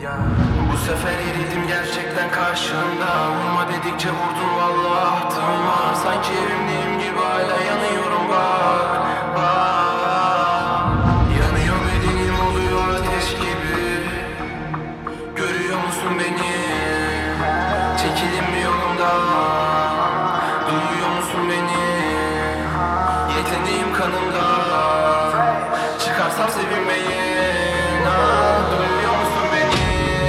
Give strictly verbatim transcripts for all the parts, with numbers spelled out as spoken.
Ya bu sefer eridim gerçekten karşında. Vurma dedikçe vurdun vallahi ahtım var. Sanki evimdeyim gibi hala yanıyorum bak, bak. Yanıyor bedenim oluyor ateş gibi. Görüyor musun beni? Çekilin bir yolumdan. Duyuyor musun beni? Yeteneğim kanımda. Çıkarsam sevinmeyin. Ah, duyuyor musun beni?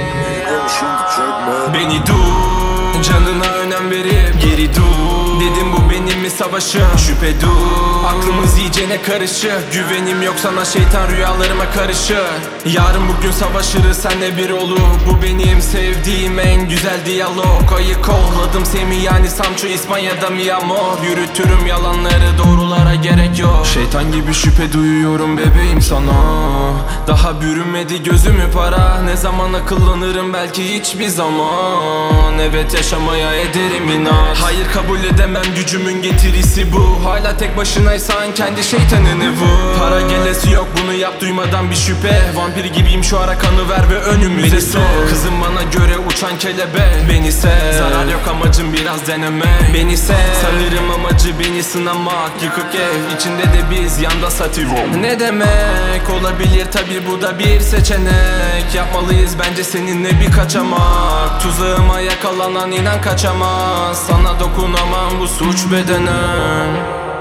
Beni dur, canına önem verip geri dur. Dedim bu benim mi savaşım? Şüphe dur. Aklımız iyicene karışık. Güvenim yok sana, şeytan rüyalarıma karışır. Yarın bugün savaşırız senle bir olur. Bu benim sevdiğim en güzel diyalog. Ayı kolladım Semih yani Sancho, İspanya'da mi amor. Yürütürüm yalanları, doğrulara gerek yok. Şeytan gibi şüphe duyuyorum bebeğim sana. Daha bürünmedi gözümü para. Ne zaman akıllanırım belki hiçbir zaman. Evet yaşamaya ederim inat. Hayır kabul edemem, gücümün getirisi bu. Hala tek başınaysan kendi şeytanını vur. Para gelesi yok, bunu yap duymadan bir şüphe. Vampir gibiyim şu ara, kanı ver ve önümüze sok. Kızım bana göre uçan kelebek. Beni sev, zarar yok amacım biraz denemek. Beni sev, sanırım amacı beni sınamak. Yıkık ev içinde de biz, yanda sativa. Ne demek olabilir tabi, bu da bir seçenek. Yapmalıyız bence seninle bir kaçamak. Tuzağıma yakalanan inan kaçamaz. Sana dokunamam, bu suç bedenen.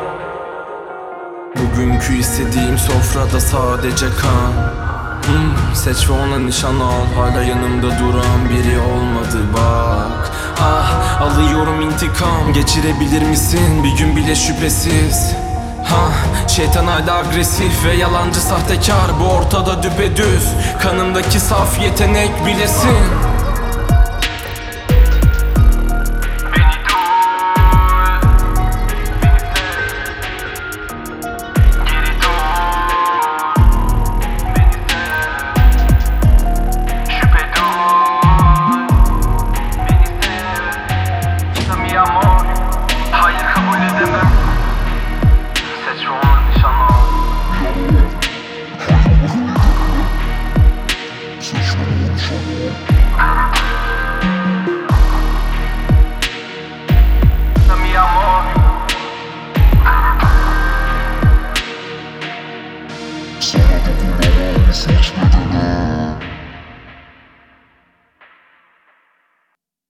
Bugünkü istediğim sofrada sadece kan. hmm, Seç ve ona nişan al. Hala yanımda duran biri olmadı bak. Ah, alıyorum intikam. Geçirebilir misin bir gün bile şüphesiz? Ha, şeytan hala agresif ve yalancı sahtekar. Bu ortada düpedüz, kanımdaki saf yetenek bilesin.